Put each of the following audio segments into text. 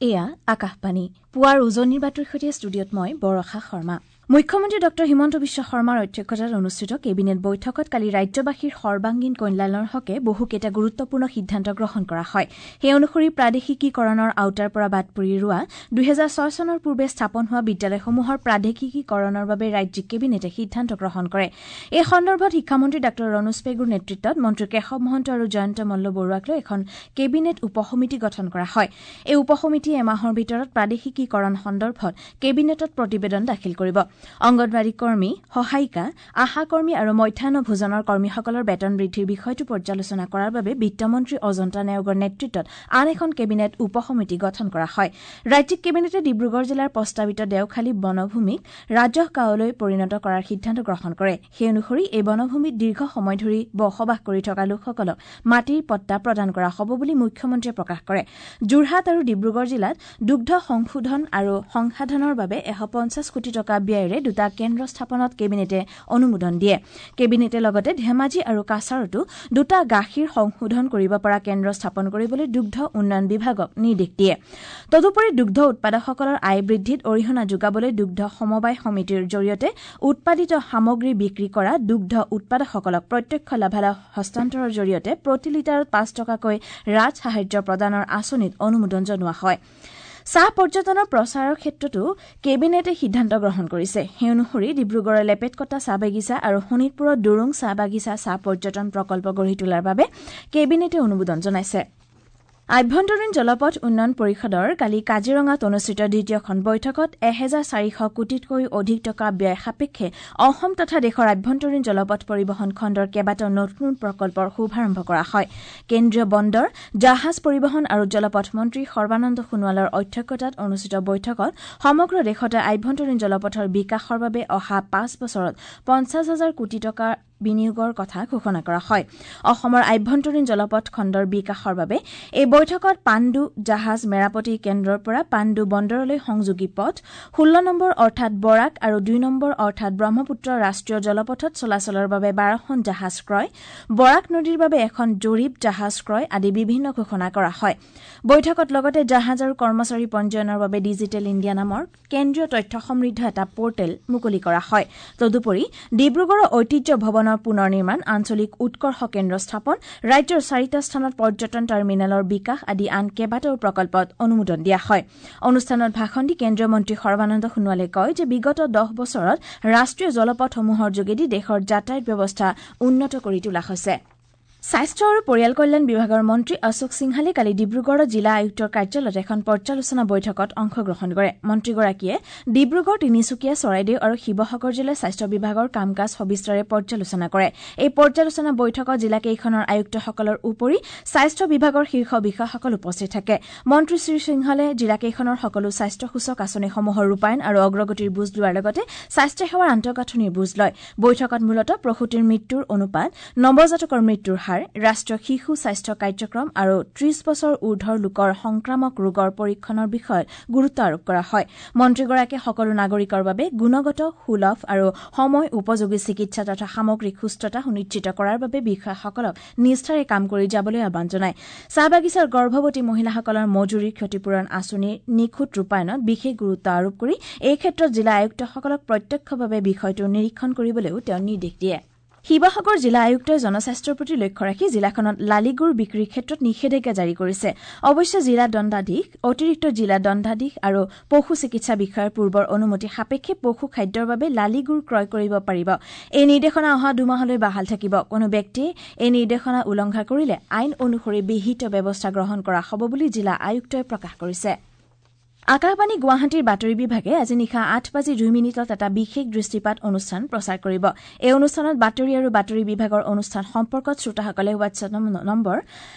এয়া আকাশবাণী পুৱাৰ উজনিৰ বাতৰিৰ সৈতে ষ্টুডিঅত মই বৰষা শৰ্মা। মুখ্যমন্ত্ৰী ডঃ হিমন্ত বিশ্ব শৰ্মাৰ অধ্যক্ষতাত অনুষ্ঠিত কেবিনেট বৈঠকত কালি ৰাজ্যবাসীৰ সৰ্বাংগীন কল্যাণৰ হকে বহুকেইটা গুৰুত্বপূৰ্ণ সিদ্ধান্ত গ্ৰহণ কৰা হয়। সেই অনুসৰি প্ৰাদেশিকীকৰণৰ আওতাৰ পৰা বাদ পৰি ৰোৱা 2006 চনৰ পূৰ্বে স্থাপন হোৱা বিদ্যালয়সমূহৰ প্ৰাদেশিকীকৰণৰ বাবে ৰাজ্যিক কেবিনেটে সিদ্ধান্ত গ্ৰহণ কৰে। এই সন্দৰ্ভত শিক্ষামন্ত্ৰী ডাঃ ৰণোজ পেগুৰ নেতৃত্বত মন্ত্ৰী কেশৱ মহন্ত আৰু জয়ন্ত মল্ল বৰুৱাক লৈ এখন কেবিনেট উপসমিতি গঠন কৰা হয়। এই উপসমিতিয়ে এমাহৰ ভিতৰত প্ৰাদেশিকীকৰণ সন্দৰ্ভত কেবিনেটত প্ৰতিবেদন দাখিল কৰিব। অংগনৱাড়ী কৰ্মী, সহায়িকা, আশা কৰ্মী আৰু মধ্যাহ্ন ভোজনৰ কৰ্মীসকলৰ বেতন বৃদ্ধিৰ বিষয়টো পৰ্যালোচনা কৰাৰ বাবে বিত্তমন্ত্ৰী অজন্তা নেওগৰ নেতৃত্বত আন এখন কেবিনেট উপসমিতি গঠন কৰা হয়। ৰাজ্যিক কেবিনেটে ডিব্ৰুগড় জিলাৰ প্ৰস্তাৱিত দেওখালী বনভূমিক ৰাজহ গাঁৱলৈ পৰিণত কৰাৰ সিদ্ধান্ত গ্ৰহণ কৰে। সেই অনুসৰি এই বনভূমিত দীৰ্ঘ সময় ধৰি বসবাস কৰি থকা লোকসকলক মাটিৰ পট্টা প্ৰদান কৰা হ'ব বুলি মুখ্যমন্ত্ৰীয়ে প্ৰকাশ কৰে। যোৰহাট আৰু ডিব্ৰুগড় জিলাত দুগ্ধ সংশোধন আৰু সংসাধনৰ বাবে 150 কোটি টকা ব্যয়েৰে দুটা কেন্দ্ৰ স্থাপনত কেবিনেটে অনুমোদন দিয়ে। কেবিনেটে লগতে ধেমাজি আৰু কাছাৰতো দুটা গাখীৰ সংশোধন কৰিব পৰা কেন্দ্ৰ স্থাপন কৰিবলৈ দুগ্ধ উন্নয়ন বিভাগক নিৰ্দেশ দিয়ে। তদুপৰি দুগ্ধ উৎপাদকসকলৰ আয় বৃদ্ধিত অৰিহণা যোগাবলৈ দুগ্ধ সমবায় সমিতিৰ জৰিয়তে উৎপাদিত সামগ্ৰী বিক্ৰী কৰা দুগ্ধ উৎপাদকসকলক প্ৰত্যক্ষ লাভালাভ হস্তান্তৰৰ জৰিয়তে প্ৰতি লিটাৰত 5 টকাকৈ ৰাজ সাহায্য প্ৰদানৰ আঁচনিত অনুমোদন জনোৱা হয়। চাহ পৰ্যটনৰ প্ৰচাৰৰ ক্ষেত্ৰতো কেবিনেটে সিদ্ধান্ত গ্ৰহণ কৰিছে। সেই অনুসৰি ডিব্ৰুগড়ৰ লেপেটকটা চাহ বাগিচা আৰু শোণিতপুৰৰ দুৰুং চাহ বাগিচা চাহ পৰ্যটন প্ৰকল্প গঢ়ি তোলাৰ বাবে কেবিনেটে অনুমোদন জনাইছে। আভ্যন্তৰীণ জলপথ উন্নয়ন পৰিষদৰ কালি কাজিৰঙাত অনুষ্ঠিত দ্বিতীয়খন বৈঠকত 1400 কোটিতকৈও অধিক টকা ব্যয় সাপেক্ষে অসম তথা দেশৰ আভ্যন্তৰীণ জলপথ পৰিবহণ খণ্ডৰ কেইবাটাও নতুন প্ৰকল্পৰ শুভাৰম্ভ কৰা হয়। কেন্দ্ৰীয় বন্দৰ, জাহাজ পৰিবহণ আৰু জলপথ মন্ত্ৰী সৰ্বানন্দ সোণোৱালৰ অধ্যক্ষতাত অনুষ্ঠিত বৈঠকত সমগ্ৰ দেশতে আভ্যন্তৰীণ জলপথৰ বিকাশৰ বাবে অহা 5 বছৰত 50,000 কোটি টকা বিনিয়োগৰ কথা ঘোষণা কৰা হয়। অসমৰ আভ্যন্তৰীণ জলপথ খণ্ডৰ বিকাশৰ বাবে এই বৈঠকত পাণ্ডু জাহাজ মেৰামতি কেন্দ্ৰৰ পৰা পাণ্ডু বন্দৰলৈ সংযোগী পথ, 16 নম্বৰ অৰ্থাৎ বৰাক আৰু 2 নম্বৰ অৰ্থাৎ ব্ৰহ্মপুত্ৰ ৰাষ্ট্ৰীয় জলপথত চলাচলৰ বাবে 12খন জাহাজ ক্ৰয়, বৰাক নদীৰ বাবে এখন জৰীপ জাহাজ ক্ৰয় আদি বিভিন্ন ঘোষণা কৰা হয়। বৈঠকত লগতে জাহাজ আৰু কৰ্মচাৰী পঞ্জীয়নৰ বাবে ডিজিটেল ইণ্ডিয়া নামৰ কেন্দ্ৰীয় তথ্য সমৃদ্ধ এটা পৰ্টেল মুকলি কৰা হয়। তদুপৰি ডিব্ৰুগড়ৰ ঐতিহ্য ভৱনৰ পুনৰ নিৰ্মাণ, আঞ্চলিক উৎকৰ্ষ কেন্দ্ৰ স্থাপন, ৰাজ্যৰ 4টা স্থানত পৰ্যটন টাৰ্মিনেলৰ বিকাশ আদি আন কেইবাটাও প্ৰকল্পত অনুমোদন দিয়া হয়। অনুষ্ঠানত ভাষণ দি কেন্দ্ৰীয় মন্ত্ৰী সৰ্বানন্দ সোণোৱালে কয় যে বিগত 10 বছৰত ৰাষ্ট্ৰীয় জলপথসমূহৰ যোগেদি দেশৰ যাতায়াত ব্যৱস্থা উন্নত কৰি তোলা হৈছে। স্বাস্থ্য আৰু পৰিয়াল কল্যাণ বিভাগৰ মন্ত্ৰী অশোক সিংহালে কালি ডিব্ৰুগড়ৰ জিলা আয়ুক্তৰ কাৰ্যালয়ত এখন পৰ্যালোচনা বৈঠকত অংশগ্ৰহণ কৰে। মন্ত্ৰীগৰাকীয়ে ডিব্ৰুগড়, তিনিচুকীয়া, চৰাইদেউ আৰু শিৱসাগৰ জিলাৰ স্বাস্থ্য বিভাগৰ কাম কাজ সবিস্তাৰে পৰ্যালোচনা কৰে। এই পৰ্যালোচনা বৈঠকত জিলাকেইখনৰ আয়ুক্তসকলৰ উপৰি স্বাস্থ্য বিভাগৰ শীৰ্ষ বিষয়াসকল উপস্থিত থাকে। মন্ত্ৰী শ্ৰী সিংহালে জিলাকেইখনৰ সকলো স্বাস্থ্যসূচক আঁচনিসমূহৰ ৰূপায়ণ আৰু অগ্ৰগতিৰ বুজ লোৱাৰ লগতে স্বাস্থ্যসেৱাৰ আন্তঃগাঁথনিৰ বুজ লয়। বৈঠকত মূলতঃ প্ৰসূতিৰ মৃত্যুৰ অনুপাত, নৱজাতকৰ মৃত্যুৰ হাৰ, ৰাষ্ট্ৰীয় শিশু স্বাস্থ্য কাৰ্যক্ৰম আৰু 30 বছৰ ঊৰ্ধৰ লোকৰ সংক্ৰামক ৰোগৰ পৰীক্ষণৰ বিষয়ত গুৰুত্ব আৰোপ কৰা হয়। মন্ত্ৰীগৰাকীয়ে সকলো নাগৰিকৰ বাবে গুণগত, সুলভ আৰু সময় উপযোগী চিকিৎসা তথা সামগ্ৰিক সুস্থতা সুনিশ্চিত কৰাৰ বাবে বিষয়াসকলক নিষ্ঠাৰে কাম কৰি যাবলৈ আহ্বান জনায়। চাহ বাগিচাৰ গৰ্ভৱতী মহিলাসকলৰ মজুৰিৰ ক্ষতিপূৰণ আঁচনিৰ নিখুঁত ৰূপায়ণত বিশেষ গুৰুত্ব আৰোপ কৰি এই ক্ষেত্ৰত জিলা আয়ুক্তসকলক প্ৰত্যক্ষভাৱে বিষয়টো নিৰীক্ষণ কৰিবলৈও তেওঁ নিৰ্দেশ দিয়ে। শিৱসাগৰ জিলা আয়ুক্তই জনস্বাস্থ্যৰ প্ৰতি লক্ষ্য ৰাখি জিলাখনত লালিগুৰ বিক্ৰীৰ ক্ষেত্ৰত নিষেধাজ্ঞা জাৰি কৰিছে। অৱশ্যে জিলা দণ্ডাধীশ, অতিৰিক্ত জিলা দণ্ডাধীশ আৰু পশু চিকিৎসা বিষয়াৰ পূৰ্বৰ অনুমতি সাপেক্ষে পশু খাদ্যৰ বাবে লালিগুৰ ক্ৰয় কৰিব পাৰিব। এই নিৰ্দেশনা অহা 2 মাহলৈ বাহাল থাকিব। কোনো ব্যক্তিয়ে এই নিৰ্দেশনা উলংঘা কৰিলে আইন অনুসৰি বিহিত ব্যৱস্থা গ্ৰহণ কৰা হ'ব বুলি জিলা আয়ুক্তই প্ৰকাশ কৰিছে। আকাশবাণী গুৱাহাটীৰ বাতৰি বিভাগে আজি নিশা 8:02 এটা বিশেষ দৃষ্টিপাত অনুষ্ঠান প্ৰচাৰ কৰিব। এই অনুষ্ঠানত বাতৰি আৰু বাতৰি বিভাগৰ অনুষ্ঠান সম্পৰ্কত শ্ৰোতাসকলে হোৱাটছএপ নম্বৰ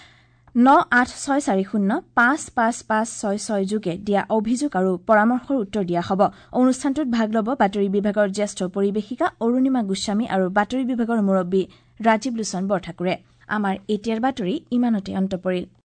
9864055566 যোগে দিয়া অভিযোগ আৰু পৰামৰ্শৰ উত্তৰ দিয়া হ'ব। অনুষ্ঠানটোত ভাগ ল'ব বাতৰি বিভাগৰ জ্যেষ্ঠ পৰিৱেশিকা অৰুণিমা গোস্বামী আৰু বাতৰি বিভাগৰ মুৰব্বী ৰাজীৱ লোচন বৰঠাকুৰে। আমাৰ এতিয়াৰ বাতৰি ইমানতে অন্ত পৰিল।